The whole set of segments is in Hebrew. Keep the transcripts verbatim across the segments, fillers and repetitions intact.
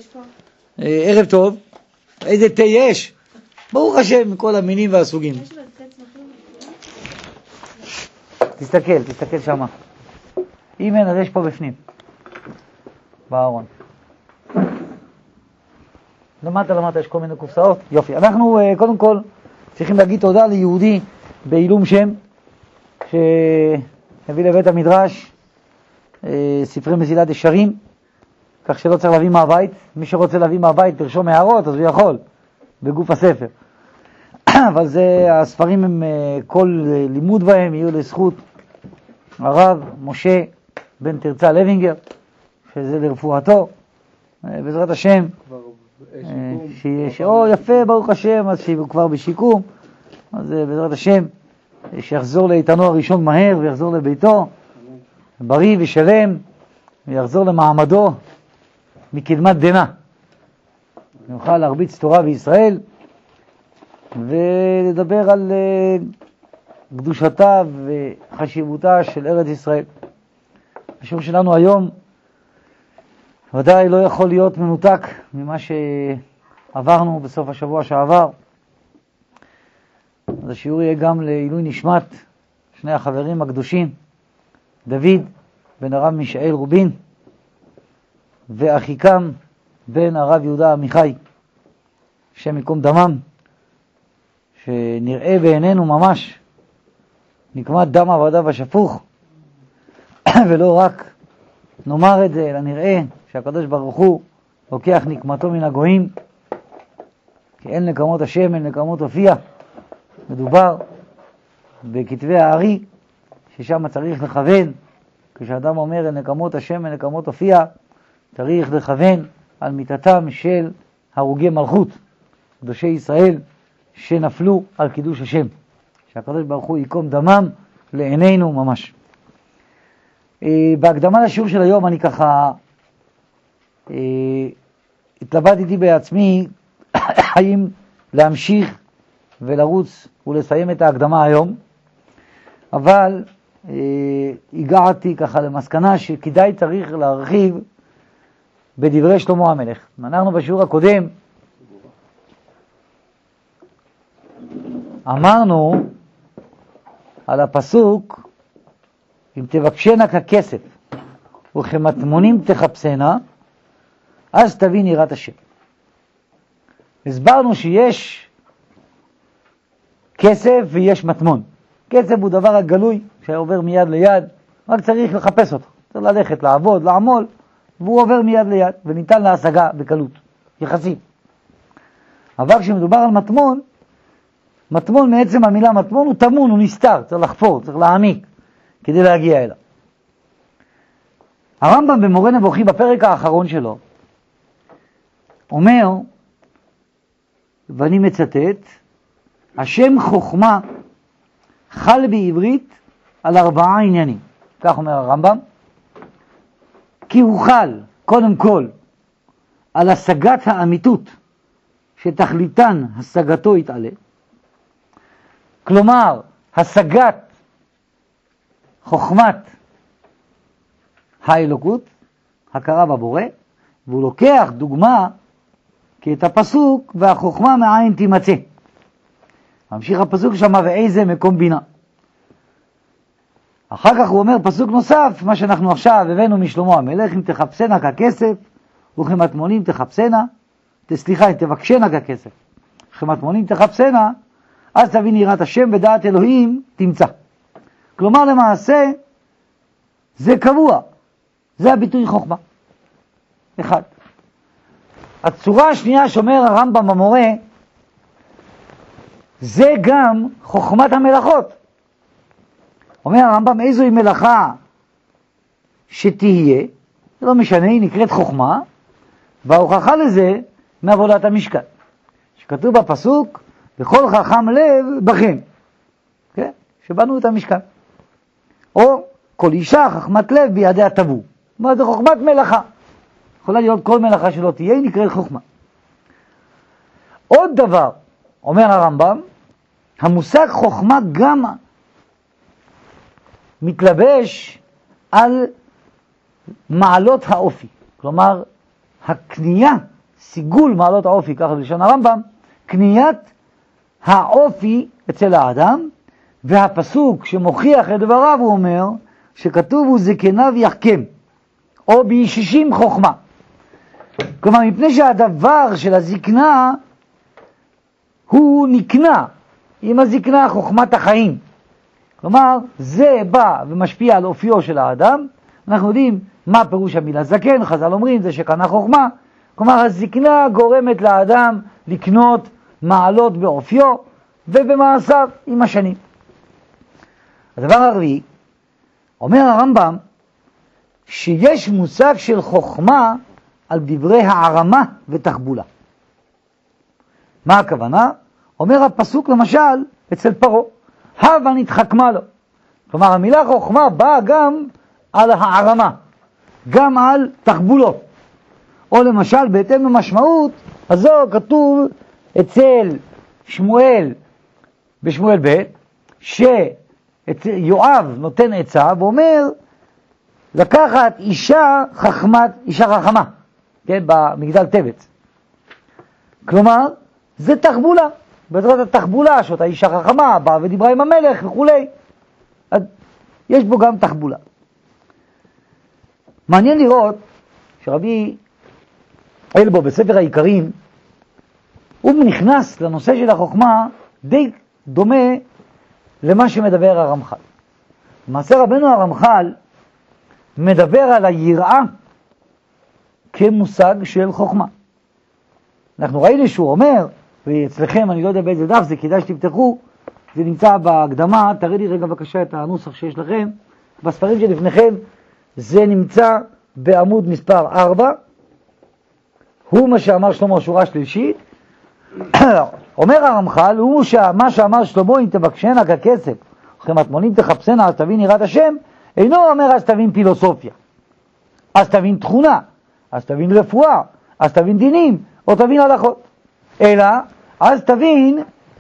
ערב טוב. איזה תה יש? ברוך השם, מכל המינים והסוגים. תסתכל, תסתכל שמה. אם אין, אז יש פה בפנים. בארון. למטה, למטה יש כל מיני קופסאות. יופי. אנחנו קודם כל צריכים להגיד תודה ליהודי בעילום שם, שהביא לבית המדרש ספרי מסילת ישרים, כך שלא צריך להביא מהבית. מי שרוצה להביא מהבית תרשום הערות, אז הוא יכול, בגוף הספר. אבל זה, הספרים הם, כל לימוד בהם יהיו לזכות הרב משה בן תרצה לוינגר, שזה לרפואתו, בעזרת השם. שיש, או יפה, ברוך השם, אז שהוא כבר בשיקום, אז בעזרת השם, שיחזור לאיתנו הראשון מהר, ויחזור לביתו, בריא ושלם, ויחזור למעמדו מקדמת דנה. נוכל להרביץ תורה בישראל, ולדבר על קדושתה וחשיבותה של ארץ ישראל. השיעור שלנו היום ודאי לא יכול להיות מנותק ממה שעברנו בסוף השבוע שעבר. אז השיעור יהיה גם לעילוי נשמת שני החברים הקדושים, דוד בן הרב מישאל רובין ואחיקם בן הרב יהודה עמיחי, שם יקום דמם, שנראה בעינינו ממש נקמת דם עבדיו השפוך, ולא רק נאמר את זה, אלא נראה שהקדוש ברוך הוא לוקח נקמתו מן הגויים, כי אין נקמות השם, אין נקמות הופיע. מדובר בכתבי הארי, ששם צריך לכוון, כשאדם אומר אין נקמות השם, אין נקמות הופיע, צריך לכוון על מיתתם של הרוגי מלכות, קדושי ישראל שנפלו על קידוש השם, שהקדוש ברוך הוא יקום דמם לעינינו ממש. בהקדמה לשיעור של היום אני ככה התלבטתי בעצמי האם להמשיך ולרוץ ולסיים את ההקדמה היום, אבל הגעתי ככה למסקנה שכדאי צריך להרחיב בדברי שלמה המלך. אנחנו בשיעור הקודם אמרנו על הפסוק אם תבקשנה ככסף וכמטמונים תחפשנה, אז תבין יראת השם. הסברנו שיש כסף ויש מטמון. כסף הוא דבר הגלוי שעובר מיד ליד, רק צריך לחפש אותו, צריך ללכת, לעבוד, לעמול, והוא עובר מיד ליד וניתן להשגה בקלות יחסית. אבל כשמדובר על מטמון, מטמון מעצם המילה מטמון הוא תמון, הוא נסתר, צריך לחפור, צריך להעמיק כדי להגיע אליו. הרמב"ם במורה נבוכים בפרק האחרון שלו אומר, ואני מצטט, השם חוכמה חל בעברית על ארבעה עניינים. כך אומר הרמב"ם, כי הוא חל קודם כל על השגת האמיתות שתכליתן השגתו יתעלה, כלומר השגת חוכמת האלוקות, הכרה בבורא, והוא לוקח דוגמה כי את הפסוק והחוכמה מאין תימצא. ממשיך הפסוק שמה ואיזה מקום בינה. אחר כך הוא אומר פסוק נוסף, מה שאנחנו עכשיו הבאנו משלמה המלך, אם תחפשנה ככסף וכמטמונים תחפשנה, סליחה, אם תבקשנה ככסף וכמטמונים תחפשנה, אז תבין יראת השם ודעת אלוהים תמצא. כלומר למעשה זה קבוע, זה הביטוי חוכמה. אחד. הצורה השנייה שאומר הרמב"ם במורה, זה גם חוכמת המלאכות. אומר הרמב"ם, איזוהי מלאכה שתהיה, זה לא משנה, היא נקראת חוכמה, וההוכחה לזה מעבודת המשכן. שכתוב בפסוק, בכל חכם לב בכם, כן? שבנו את המשכן. או כל אישה חכמת לב בידיה תבוא. מה זה חוכמת מלאכה? יכולה להיות כל מלאכה שלא תהיה, היא נקראת חוכמה. עוד דבר, אומר הרמב"ם, המושג חוכמה גם מתלבש על מעלות האופי. כלומר, הקנייה סיגול מעלות האופי, ככה בלשון הרמב"ם, קניית האופי אצל האדם, והפסוק שמוכיח את דבריו הוא אומר, שכתוב הוא זקניו יחכם, או בישישים חוכמה. כלומר, מפני שהדבר של הזקנה הוא נקנה עם הזקנה חוכמת החיים. כלומר, זה בא ומשפיע על אופיו של האדם. אנחנו יודעים מה פירוש המילה זקן, חז"ל אומרים זה שקנה חוכמה. כלומר, הזקנה גורמת לאדם לקנות מעלות באופיו ובמעשיו עם השנים. הדבר הרביעי, אומר הרמב"ם שיש מושג של חוכמה על דברי הערמה ותחבולה. מה הכוונה? אומר הפסוק למשל אצל פרו, הווה נתחכמה לו. כלומר, המילה חוכמה באה גם על הערמה, גם על תחבולות. או למשל, בהתאם למשמעות, הזו כתוב אצל שמואל, בשמואל ב', שיואב נותן עצה ואומר, לקחת אישה חכמת, אישה חכמה, כן, במגדל טבץ. כלומר, זה תחבולה. בעזרת התחבולה, שאותה אישה חכמה, באה ודיברה עם המלך וכו'. יש בו גם תחבולה. מעניין לראות שרבי אלבו בספר העיקרים, הוא נכנס לנושא של החוכמה די דומה למה שמדבר הרמח"ל. למעשה רבנו הרמח"ל מדבר על היראה כמושג של חוכמה. אנחנו ראינו שהוא אומר, ואצלכם, אני לא יודע באיזה דף זה, כדאי שתפתחו, זה נמצא בהקדמה, תראי לי רגע בבקשה את הנוסח שיש לכם, בספרים שלפניכם, זה נמצא בעמוד מספר ארבע, הוא מה שאמר שלמה שורה שלישית, אומר הרמח"ל, הוא מה שאמר שלמה, אם תבקשנה ככסף, וכם מטמונים תחפשנה, אז תבין יראת השם, אינו אומר אז תבין פילוסופיה, אז תבין תכונה, אז תבין רפואה, אז תבין דינים, או תבין הלכות. אלא, אז תבין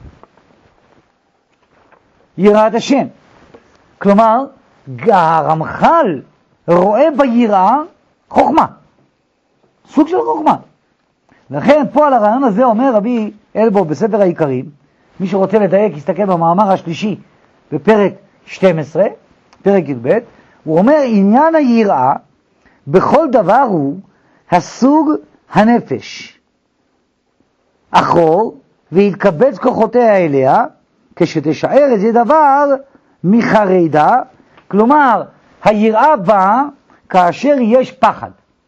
יראת השם. כלומר, הרמח"ל רואה ביראה חוכמה. סוג של חוכמה. לכן, פה על הרעיון הזה אומר רבי אלבו בספר העיקרים, מי שרוצה לדייק, יסתכל במאמר השלישי בפרק שתים עשרה, פרק י"ב, הוא אומר, עניין היראה בכל דבר הוא הסוג הנפש. אחור, והתקבץ כוחותיה אליה, כשתשאר איזה דבר מחרדה, כלומר, היראה באה כאשר יש פחד.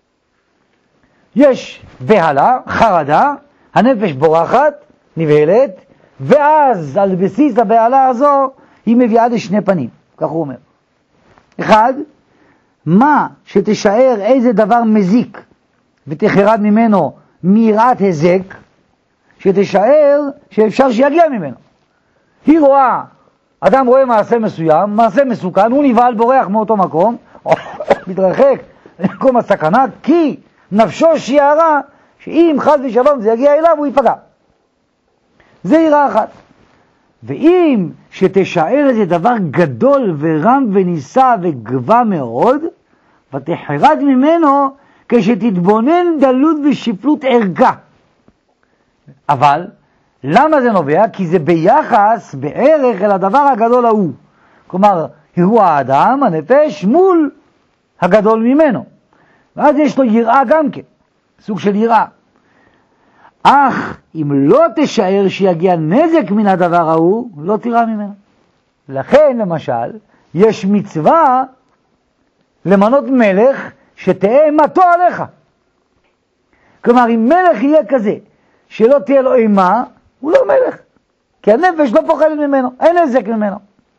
יש בהלה, חרדה, הנפש בורחת, נבהלת, ואז על בסיס הבהלה הזו, היא מביאה לשני פנים, כך הוא אומר. אחד, מה שתשאר איזה דבר מזיק, ותחרד ממנו מיראת הזק, שתשאר שאפשר שיגיע ממנו. היא רואה, אדם רואה מעשה מסוים, מעשה מסוכן, הוא נבהל בורח מאותו מקום, מתרחק למקום הסכנה, כי נפשו שיערה, שאם חס ושלום זה יגיע אליו, הוא ייפגע. זה יראה אחת. ואם שתשאר איזה דבר גדול ורם וניסה וגבה מאוד, ותחרד ממנו כשתתבונן דלות ושפלות ערכה. אבל, למה זה נובע? כי זה ביחס, בערך, אל הדבר הגדול ההוא. כלומר, הוא האדם, הנפש, מול הגדול ממנו. ואז יש לו יראה גם כן, סוג של יראה. אך, אם לא תשאר שיגיע נזק מן הדבר ההוא, לא תירא ממנו. לכן, למשל, יש מצווה למנות מלך שתהיה אימתו עליך. כלומר, אם מלך יהיה כזה, שלא תהיה לו אימה, הוא לא מלך. כי הנפש לא פוחדת ממנו, אין נזק ממנו.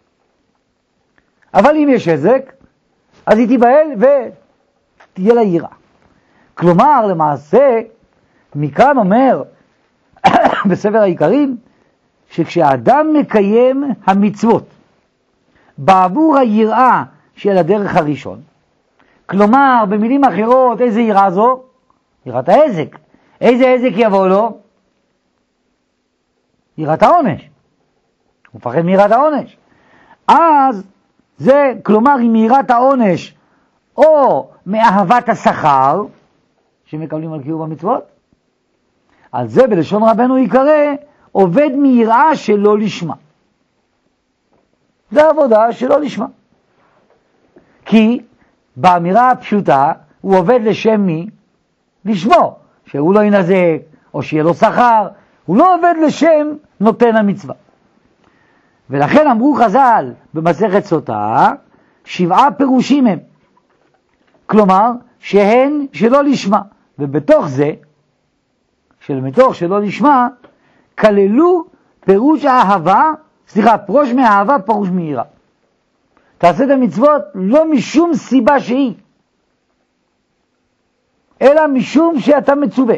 אבל אם יש נזק, אז היא תיבהל ותהיה לה יראה. כלומר, למעשה, מכאן אומר בספר העיקרים, שכשאדם מקיים המצוות בעבור היראה של הדרך הראשון, כלומר, במילים אחרות, איזה יראה זו? יראת העזק. איזה עזק יבוא לו? יראת העונש. הוא מפחד מיראת העונש. אז זה, כלומר, אם יראת העונש או מאהבת השכר, שמקבלים על קיום המצוות, על זה בלשון רבנו יקרא עובד מיראה שלא לשמה. זה עבודה שלא לשמה. כי באמירה הפשוטה הוא עובד לשם מי? לשמו, שהוא לא ינזק או שיהיה לו שכר, הוא לא עובד לשם נותן המצווה. ולכן אמרו חז"ל במסכת סוטה, שבעה פירושים הם. כלומר, שהן שלא לשמה. ובתוך זה, שמתוך שלא לשמה, כללו פירוש האהבה, סליחה, פרוש מאהבה, פרוש מיראה. תעשה את המצוות לא משום סיבה שהיא, אלא משום שאתה מצווה.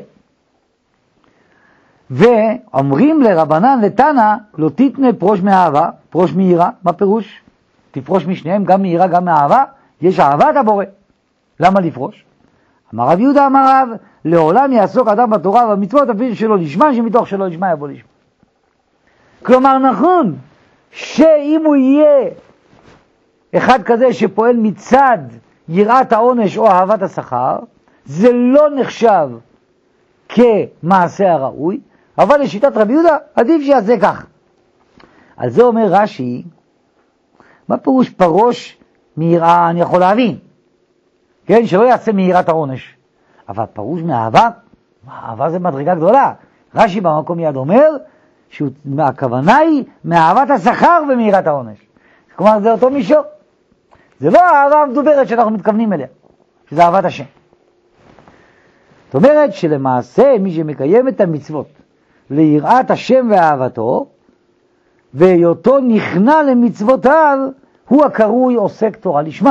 ואומרים לרבנן לתנא, לא תתנה פרוש מאהבה, פרוש מיראה. מה פירוש? תפרוש משניהם, גם מיראה גם מאהבה. יש אהבת הבורא. למה לפרוש? אמר רב יהודה אמר רב, לעולם יעסוק אדם בתורה ובמצוות אפילו שלא לשמה, שמתוך שלא לשמה יבוא לשמה. כלומר, נכון שאם הוא יהיה אחד כזה שפועל מצד יראת העונש או אהבת השכר, זה לא נחשב כמעשה הראוי, אבל לשיטת רבי יהודה עדיף שיעשה כך. על זה אומר רש"י, מה פירוש פרוש מיראה? אני יכול להבין, כן, שלא יעשה מיראת העונש, אבל פרוש מאהבה, אהבה זה מדרגה גדולה. רש"י במקום מיד אומר שהכוונה היא מאהבת השכר ומיראת העונש. כלומר זה אותו מישור, זה לא האהבה המדוברת שאנחנו מתכוונים אליה, שזה אהבת השם. זאת אומרת שלמעשה מי שמקיים את המצוות ליראת השם ואהבתו והיותו נכנע למצוותיו, הוא הקרוי עוסק תורה לשמה.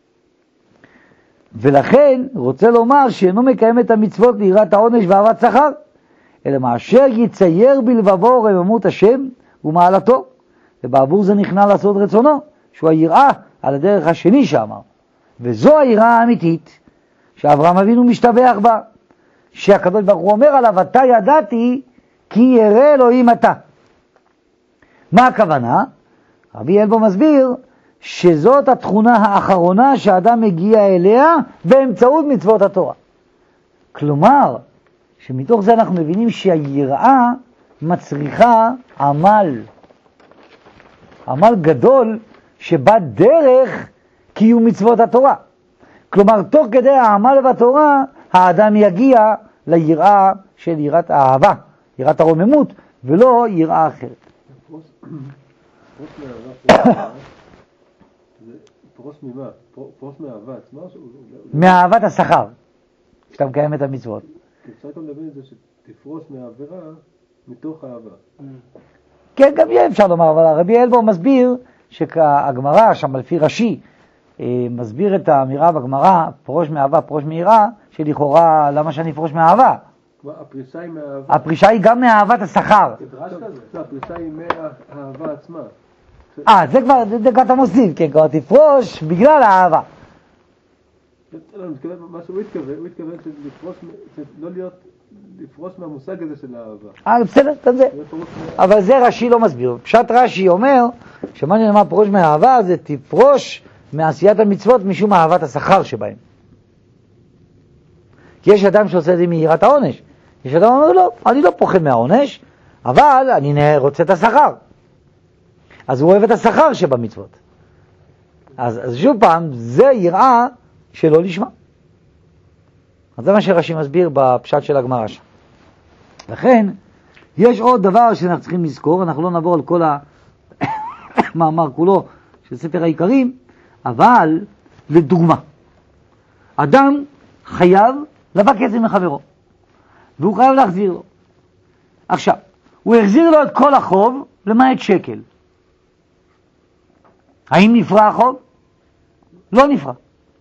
ולכן רוצה לומר שאינו מקיים את המצוות ליראת העונש ואהבת שכר, אלא מאשר יצייר בלבבו רוממות השם ומעלתו, ובעבור זה נכנע לעשות רצונו, שהוא היראה על הדרך השני שאמר. וזו היראה האמיתית שאברהם אבינו משתבח בה, שהקדוש ברוך הוא אומר עליו, אתה ידעתי כי ירא אלוהים אתה. מה הכוונה? רבי אלבו מסביר שזאת התכונה האחרונה שהאדם מגיע אליה באמצעות מצוות התורה. כלומר, שמתוך זה אנחנו מבינים שהיראה מצריכה עמל. עמל גדול שבא דרך קיום מצוות התורה. כלומר, תוך כדי העמל בתורה, האדם יגיע ליראה של יראת האהבה, יראת הרוממות, ולא יראה אחרת. פרוש ממה? פרוש מאהבה עצמה? מאהבת השכר, שאתה מקיים את המצוות. אפשר גם להבין את זה שתפרוש מהעבירה מתוך האהבה. כן, גם יהיה אפשר לומר, אבל הרבי אלבו מסביר שהגמרא, שם לפי רש"י, מסביר את האמירה בגמרא, פרוש מאהבה, פרוש מיראה, שלכאורה, למה שאני פרוש מאהבה? הפרישה היא מאהבה. הפרישה היא גם מאהבת השכר. הפרישה היא מהאהבה עצמה. אה, זה כבר, זה כבר אתה מוסיף, כן, כבר תפרוש בגלל האהבה. מה שהוא התכוון, הוא התכוון לא להיות, לפרוש מהמושג הזה של האהבה. אה, בסדר, כזה. אבל זה רש"י לא מסביר. פשט רש"י אומר, שמה נאמר פרוש מהאהבה, זה תפרוש מעשיית המצוות משום אהבת השכר שבהם. כי יש אדם שעושה את זה מיראת העונש. יש אדם אומר, לא, אני לא פוחד מהעונש, אבל אני רוצה את השכר. אז הוא אוהב את השכר שבמצוות. אז, אז שוב פעם, זה יראה שלא לשמה. אז זה מה שרש"י מסביר בפשט של הגמרא שם. לכן, יש עוד דבר שאנחנו צריכים לזכור, אנחנו לא נעבור על כל המאמר כולו של ספר העיקרים, אבל לדוגמה, אדם חייב לבא כסף מחברו, והוא חייב להחזיר לו. עכשיו, הוא החזיר לו את כל החוב למעט שקל. האם נפרע החוב? לא נפרע.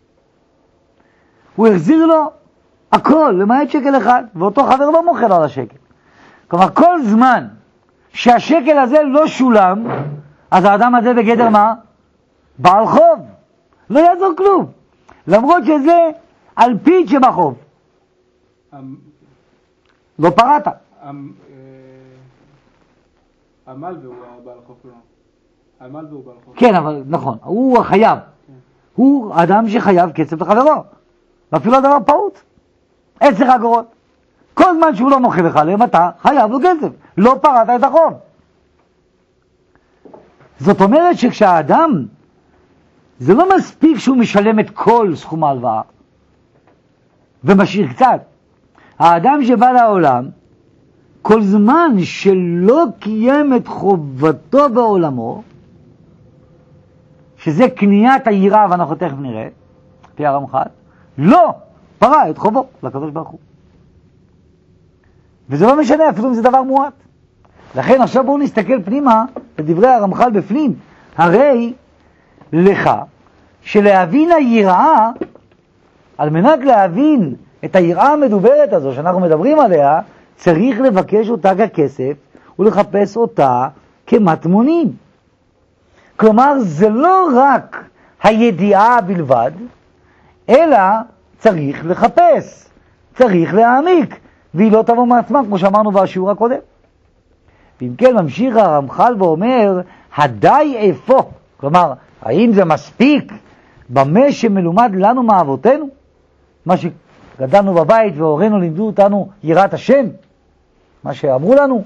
הוא החזיר לו הכל למעט שקל אחד, ואותו חבר לא מוכר לו על השקל. כלומר, כל זמן שהשקל הזה לא שולם, אז האדם הזה בגדר מה? בעל חוב. לא יעזור כלום. למרות שזה על פית שבחוב. לא פרעת. עמל והוא בעל חוב לא. עמל והוא בעל חוב. כן, אבל נכון. הוא החייב. הוא אדם שחייב כסף לחברו. ואפילו הדבר פעוט. עשר אגורות. כל זמן שהוא לא מוכר לך עליהם, אתה חייב לו כסף. לא פרעת את החוב. זאת אומרת שכשהאדם, זה לא מספיק שהוא משלם את כל סכום ההלוואה, ומשאיר קצת. האדם שבא לעולם, כל זמן שלא קיים את חובתו בעולמו, שזה קניית היראה, ואנחנו תכף נראה, פי הרמח"ל, לא פרע את חובו לקדוש ברוך הוא. וזה לא משנה, אפילו אם זה דבר מועט. לכן עכשיו בואו נסתכל פנימה בדברי הרמח"ל בפנים. הרי לך שלהבין היראה, על מנת להבין את היראה המדוברת הזו שאנחנו מדברים עליה, צריך לבקש אותה ככסף ולחפש אותה כמטמונים. כלומר, זה לא רק הידיעה בלבד, אלא צריך לחפש, צריך להעמיק, והיא לא תבוא מעצמה, כמו שאמרנו בשיעור הקודם. ואם כן, ממשיך הרמח"ל ואומר, הדי איפה? כלומר, האם זה מספיק במה שמלומד לנו מאבותינו? מה שגדלנו בבית והורינו לימדו אותנו יראת השם, מה שאמרו לנו,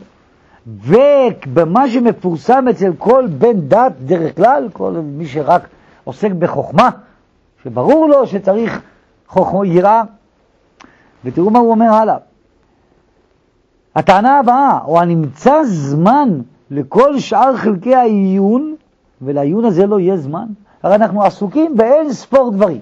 ובמה שמפורסם אצל כל בן דת דרך כלל, כל מי שרק עוסק בחוכמה, שברור לו שצריך חוכמה, יראה. ותראו מה הוא אומר הלאה. הטענה הבאה, או הנמצא זמן לכל שאר חלקי העיון, ולעיון הזה לא יהיה זמן. הרי אנחנו עסוקים באין ספור דברים.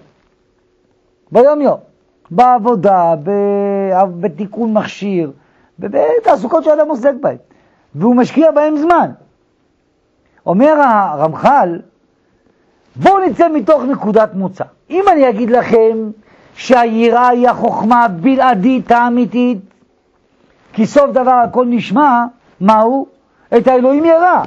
ביום יום, בעבודה, בתיקון מכשיר, בתעסוקות שאדם עוסק בהן. והוא משקיע בהם זמן. אומר הרמח"ל, בואו נצא מתוך נקודת מוצא. אם אני אגיד לכם שהיראה היא החוכמה הבלעדית האמיתית, כי סוף דבר הכל נשמע, מהו? את האלוהים יראה.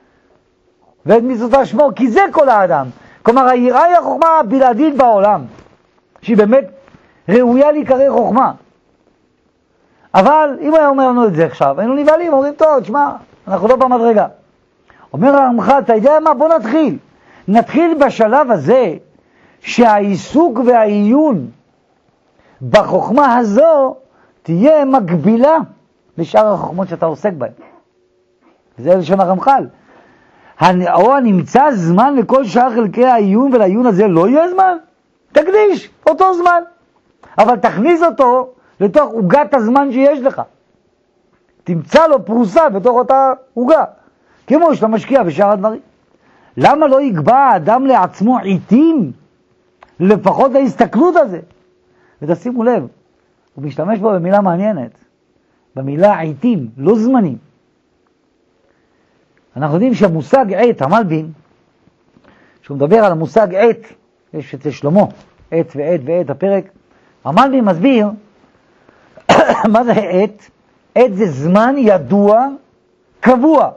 ואת מצוותיו שמור, כי זה כל האדם. כלומר, היראה היא החוכמה הבלעדית בעולם, שהיא באמת ראויה להיקרא חוכמה. אבל אם היה אומר לנו את זה עכשיו, היינו נבהלים, אומרים, טוב, תשמע, אנחנו לא במדרגה. אומר הרמח"ל, אתה יודע מה? בוא נתחיל. נתחיל בשלב הזה, שהעיסוק והעיון בחוכמה הזו תהיה מקבילה לשאר החוכמות שאתה עוסק בהן. זה לשון הרמח"ל. או הנמצא זמן לכל שאר חלקי העיון, ולעיון הזה לא יהיה זמן, תקדיש אותו זמן. אבל תכניס אותו לתוך עוגת הזמן שיש לך. תמצא לו פרוסה בתוך אותה עוגה, כמו שאתה משקיע בשאר הדברים. למה לא יקבע האדם לעצמו עיתים, לפחות להסתכלות הזה? ותשימו לב, הוא משתמש בו במילה מעניינת, במילה עיתים, לא זמנים. אנחנו יודעים שהמושג עת, המלבין, שהוא מדבר על המושג עת, יש אצל שלמה, עת ועת ועת הפרק, המלבין מסביר, מה זה עת? עת זה זמן ידוע, קבוע.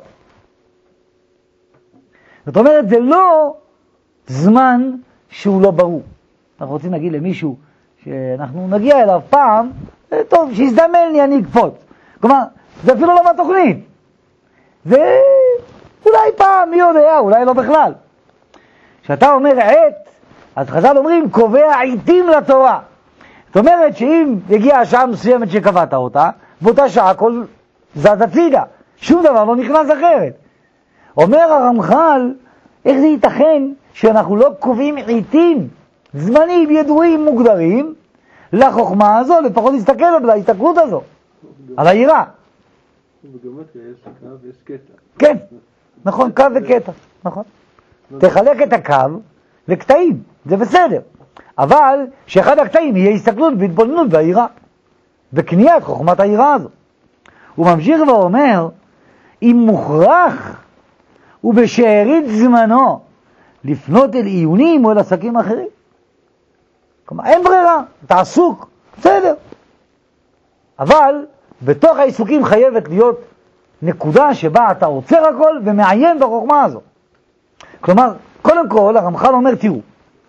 זאת אומרת, זה לא זמן שהוא לא ברור. אנחנו רוצים להגיד למישהו שאנחנו נגיע אליו פעם, טוב, שיזדמן לי, אני אקפוץ. כלומר, זה אפילו לא בתוכנית. זה אולי פעם, מי יודע, אולי לא בכלל. כשאתה אומר עת, אז חז"ל אומרים, קובע עיתים לתורה. זאת אומרת שאם יגיע השעה מסוימת שקבעת אותה, באותה שעה כל זז הצידה, שום דבר לא נכנס אחרת. אומר הרמח"ל, איך זה ייתכן שאנחנו לא קובעים עיתים, זמנים ידועים מוגדרים, לחוכמה הזו, לפחות להסתכל על ההסתכלות הזו, על היראה. בגיאומטריה יש קו ויש קטע. כן, נכון, קו וקטע, נכון. תחלק את הקו לקטעים, זה בסדר. אבל שאחד הקטעים יהיה הסתכלות והתבוננות והיראה, וקניית חוכמת היראה הזו. הוא ממשיך ואומר, אם מוכרח ובשארית זמנו לפנות אל עיונים או אל עסקים אחרים. כלומר, אין ברירה, אתה עסוק, בסדר. אבל בתוך העיסוקים חייבת להיות נקודה שבה אתה עוצר הכל ומעיין בחוכמה הזו. כלומר, קודם כל, הרמח"ל אומר, תראו,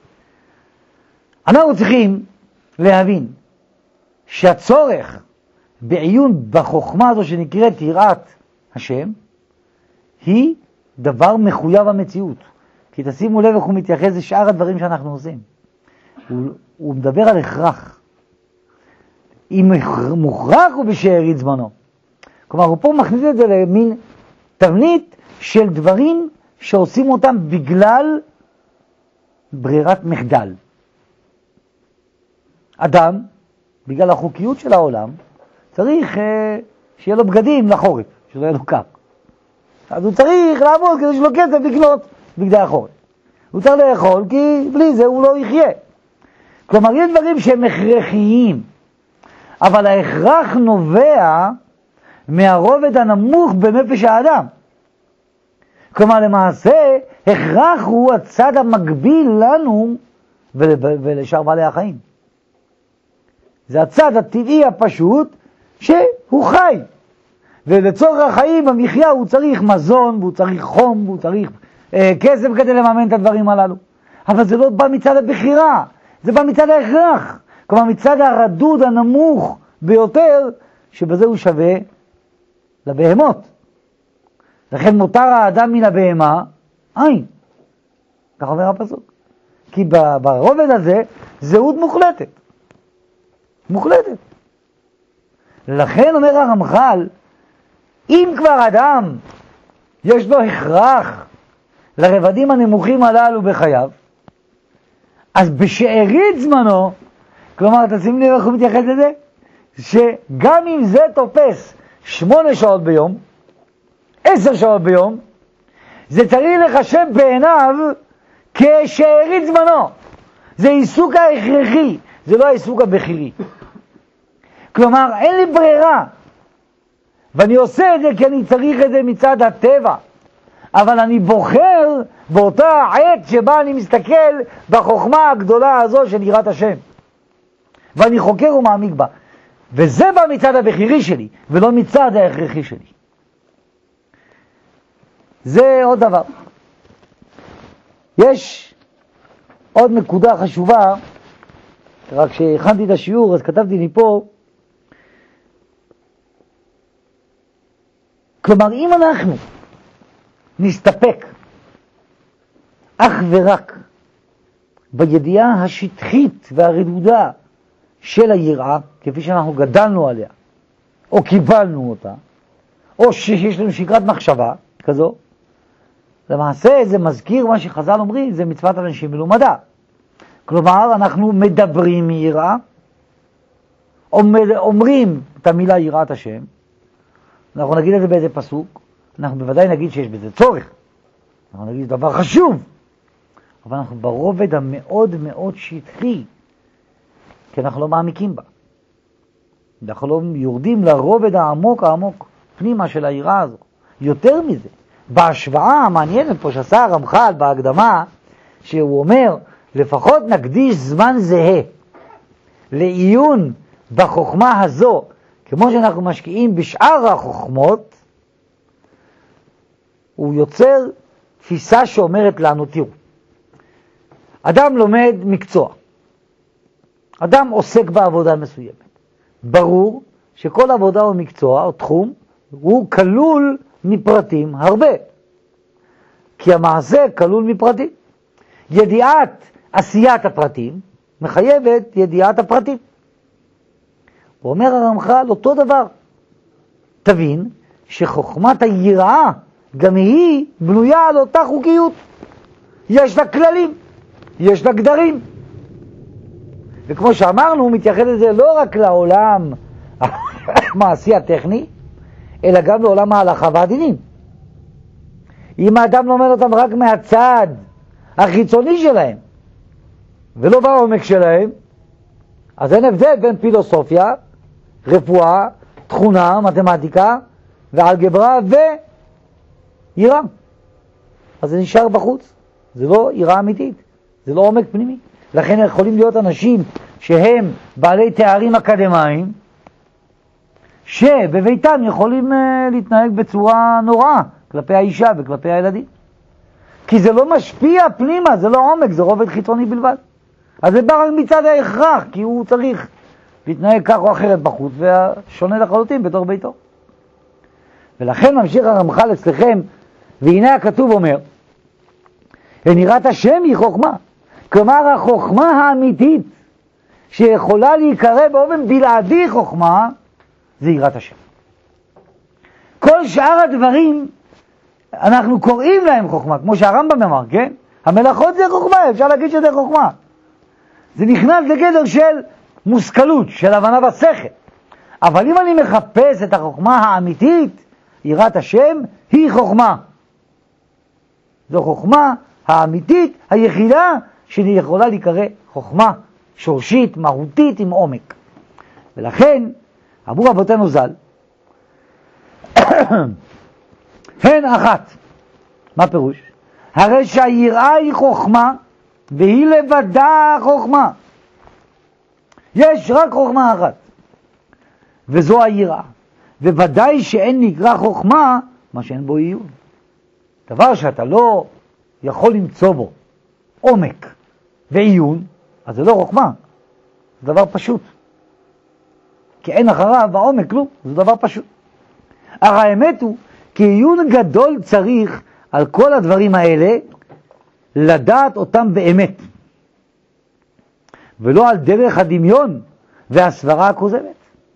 אנחנו צריכים להבין שהצורך בעיון בחוכמה הזו שנקראת יראת השם, היא דבר מחויב המציאות. כי תשימו לב איך הוא מתייחס לשאר הדברים שאנחנו עושים. הוא, הוא מדבר על הכרח. אם מוכרח הוא בשארית זמנו. כלומר, הוא פה מכניס את זה למין תבנית של דברים שעושים אותם בגלל ברירת מחדל. אדם, בגלל החוקיות של העולם, צריך אה, שיהיה לו בגדים לחורף, שלא יהיה לו קר. אז הוא צריך לעבוד כדי שיש לו כסף לקנות בגדי החורף. הוא צריך לאכול כי בלי זה הוא לא יחיה. כלומר, יש דברים שהם הכרחיים, אבל ההכרח נובע מהרובד הנמוך בנפש האדם. כלומר, למעשה, הכרח הוא הצד המקביל לנו ול, ולשאר בעלי החיים. זה הצד הטבעי הפשוט שהוא חי. ולצורך החיים, המחיה, הוא צריך מזון, והוא צריך חום, והוא צריך אה, כסף כדי לממן את הדברים הללו. אבל זה לא בא מצד הבחירה, זה בא מצד ההכרח. כלומר, מצד הרדוד הנמוך ביותר, שבזה הוא שווה לבהמות. לכן מותר האדם מן הבהמה, אין. כך אומר הפסוק. כי ברובד הזה, זהות מוחלטת. מוחלטת. לכן אומר הרמח"ל, אם כבר אדם יש לו הכרח לרבדים הנמוכים הללו בחייו, אז בשארית זמנו, כלומר, תשימו לי איך הוא מתייחס לזה, שגם אם זה תופס שמונה שעות ביום, עשר שעות ביום, זה צריך לחשב בעיניו כשארית זמנו. זה עיסוק ההכרחי, זה לא העיסוק הבכירי. כלומר, אין לי ברירה, ואני עושה את זה כי אני צריך את זה מצד הטבע, אבל אני בוחר באותה עת שבה אני מסתכל בחוכמה הגדולה הזו של יראת השם, ואני חוקר ומעמיק בה, וזה בא מצד הבכירי שלי ולא מצד ההכרחי שלי. זה עוד דבר. יש עוד נקודה חשובה, רק כשהכנתי את השיעור אז כתבתי לי פה, כלומר, אם אנחנו נסתפק אך ורק בידיעה השטחית והרדודה של היראה, כפי שאנחנו גדלנו עליה, או קיבלנו אותה, או שיש לנו שגרת מחשבה כזו, למעשה זה מזכיר מה שחז"ל אומרים, זה מצוות אנשים מלומדה. כלומר, אנחנו מדברים מיראה, אומרים את המילה יראת השם, אנחנו נגיד את זה באיזה פסוק, אנחנו בוודאי נגיד שיש בזה צורך, אנחנו נגיד דבר חשוב, אבל אנחנו ברובד המאוד מאוד שטחי, כי אנחנו לא מעמיקים בה. אנחנו לא יורדים לרובד העמוק העמוק, פנימה של היראה הזו. יותר מזה, בהשוואה המעניינת פה שעשה הרמח"ל בהקדמה, שהוא אומר, לפחות נקדיש זמן זהה לעיון בחוכמה הזו, כמו שאנחנו משקיעים בשאר החוכמות, הוא יוצר תפיסה שאומרת לנו, תראו, אדם לומד מקצוע, אדם עוסק בעבודה מסוימת. ברור שכל עבודה או מקצוע או תחום הוא כלול מפרטים הרבה, כי המעשה כלול מפרטים. ידיעת עשיית הפרטים מחייבת ידיעת הפרטים. הוא אומר הרמח"ל אותו דבר. תבין שחוכמת היראה גם היא בנויה על אותה חוקיות. יש לה כללים, יש לה גדרים. וכמו שאמרנו, הוא מתייחד לזה לא רק לעולם המעשי הטכני, אלא גם לעולם ההלכה והדינים. אם האדם לומד אותם רק מהצד החיצוני שלהם, ולא בעומק שלהם, אז אין הבדל בין פילוסופיה, רפואה, תכונה, מתמטיקה, ואלגברה ויראה. אז זה נשאר בחוץ. זה לא יראה אמיתית, זה לא עומק פנימי. לכן יכולים להיות אנשים שהם בעלי תארים אקדמיים, שבביתם יכולים uh, להתנהג בצורה נוראה כלפי האישה וכלפי הילדים. כי זה לא משפיע פנימה, זה לא עומק, זה רובד חיצוני בלבד. אז זה בא רק מצד ההכרח, כי הוא צריך להתנהג כך או אחרת בחוץ, והשונה לחלוטין בתוך ביתו. ולכן ממשיך הרמח"ל אצלכם, והנה הכתוב אומר, ונראת השם היא חוכמה. כלומר, החוכמה האמיתית שיכולה להיקרא באופן בלעדי חוכמה, זה יראת השם. כל שאר הדברים, אנחנו קוראים להם חוכמה, כמו שהרמב"ם אמר, כן? המלאכות זה חוכמה, אפשר להגיד שזה חוכמה. זה נכנס לגדר של מושכלות, של הבנה בשכל. אבל אם אני מחפש את החוכמה האמיתית, יראת השם היא חוכמה. זו חוכמה האמיתית, היחידה, שהיא יכולה להיקרא חוכמה שורשית, מהותית, עם עומק. ולכן, אמרו רבותינו ז"ל, הן אחת. מה פירוש? הרי שהיראה היא חוכמה, והיא לבדה חוכמה. יש רק חוכמה אחת, וזו היראה. וודאי שאין נקרא חוכמה מה שאין בו עיון. דבר שאתה לא יכול למצוא בו עומק ועיון, אז זה לא חוכמה, זה דבר פשוט. כי אין אחריו בעומק כלום, זה דבר פשוט. אך האמת הוא, כי עיון גדול צריך על כל הדברים האלה, לדעת אותם באמת. ולא על דרך הדמיון והסברה הכוזבת.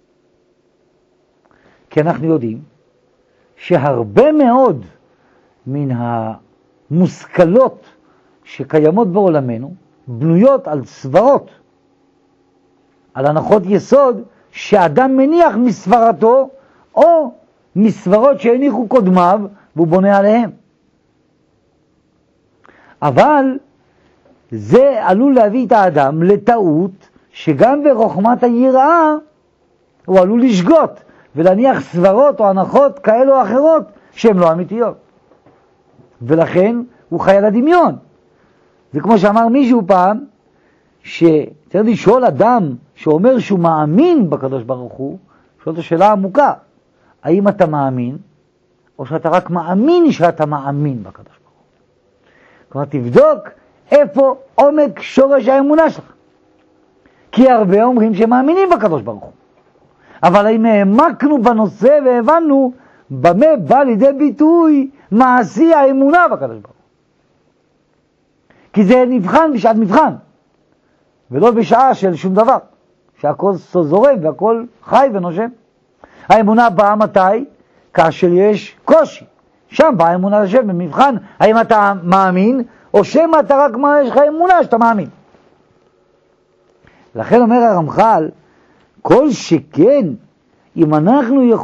כי אנחנו יודעים שהרבה מאוד מן המושכלות שקיימות בעולמנו, בנויות על סברות, על הנחות יסוד שאדם מניח מסברתו, או מסברות שהניחו קודמיו, והוא בונה עליהם. אבל זה עלול להביא את האדם לטעות, שגם בחוכמת היראה הוא עלול לשגות, ולהניח סברות או הנחות כאלו או אחרות שהן לא אמיתיות. ולכן הוא חי על הדמיון. זה כמו שאמר מישהו פעם, שצריך לשאול אדם שאומר שהוא מאמין בקדוש ברוך הוא, שואל את השאלה עמוקה, האם אתה מאמין, או שאתה רק מאמין שאתה מאמין בקדוש ברוך הוא? כלומר, תבדוק איפה עומק שורש האמונה שלך. כי הרבה אומרים שמאמינים בקדוש ברוך הוא. אבל אם העמקנו בנושא והבנו במה בא לידי ביטוי מעשי האמונה בקדוש ברוך הוא. כי זה נבחן בשעת מבחן, ולא בשעה של שום דבר, שהכל זורם והכל חי ונושם. האמונה באה מתי? כאשר יש קושי. שם באה האמונה לשם במבחן, האם אתה מאמין, או שמה אתה רק יש לך אמונה שאתה מאמין. לכן אומר הרמח"ל, כל שכן, אם אנחנו יכולים